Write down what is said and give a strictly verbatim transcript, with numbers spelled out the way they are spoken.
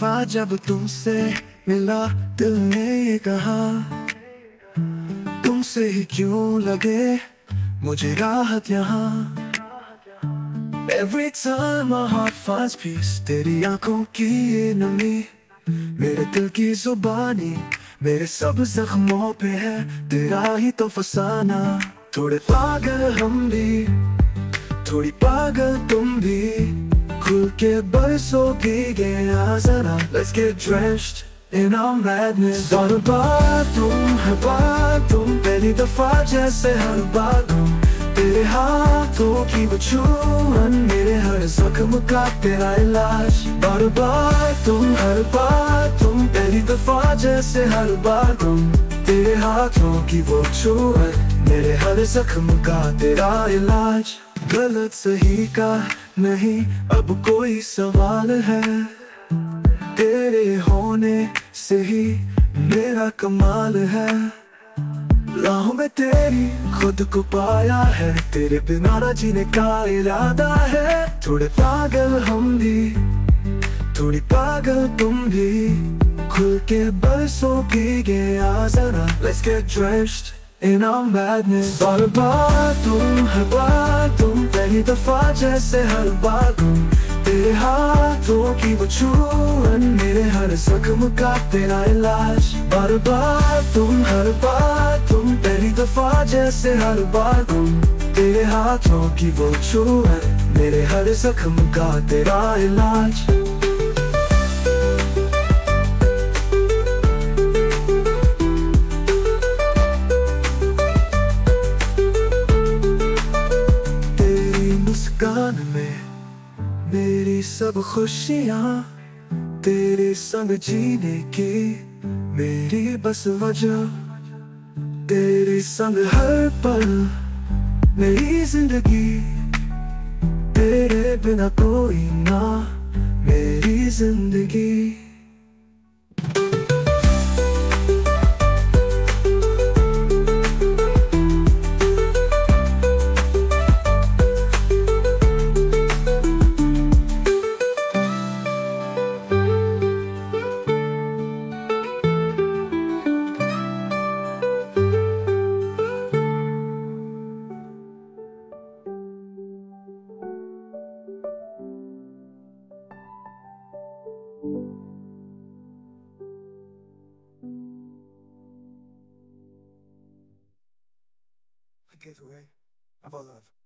दफा जब तुमसे मिला दिल ने ये कहा, तुमसे ही क्यों लगे मुझे राहत यहाँ। Every time my heart finds peace, तेरी आंखों की ये नमी मेरे दिल की जुबानी, मेरे सब जख्मों पे है तेरा ही तो फसाना। थोड़े पागल हम भी, थोड़ी पागल तुम भी, खुल के बरसों भीगे आ जरा। Let's get drenched in our madness। बार बार तुम हर बार तुम, पहली दफा जैसे हर बार तुम, तेरे हाथों की वो छूअन, मेरे हर जख्म का तेरा इलाज। बार बार तुम हर बार तुम, पहली दफा जैसे हर बार तुम, तेरे हाथों की वो छूअन, मेरे हर जख्म का तेरा इलाज। गलत सही का नहीं अब कोई सवाल है, तेरे होने से ही मेरा कमाल है। राहों में तेरी खुद को पाया है, तेरे बिना ना जीने का इरादा है। थोड़े पागल हम भी, थोड़ी पागल तुम भी, खुल के बरसों भीगे आ जरा। Let's get drenched in our madness। बार बार तुम हर बार तुम, पहली दफा जैसे हर बार तुम, तेरे हाथों की वो छूअन, मेरे हर जख्म का तेरा इलाज। बार बार तुम हर बार तुम, पहली दफा जैसे हर बार तुम, तेरे हाथों की वो छूअन, मेरे हर जख्म का तेरा इलाज। तेरी मुस्कान में मेरी सब खुशियाँ, तेरे संग जीने की मेरी बस वजह, तेरे संग हर पल मेरी जिंदगी, तेरे बिना कोई ना मेरी जिंदगी। Get away of our love.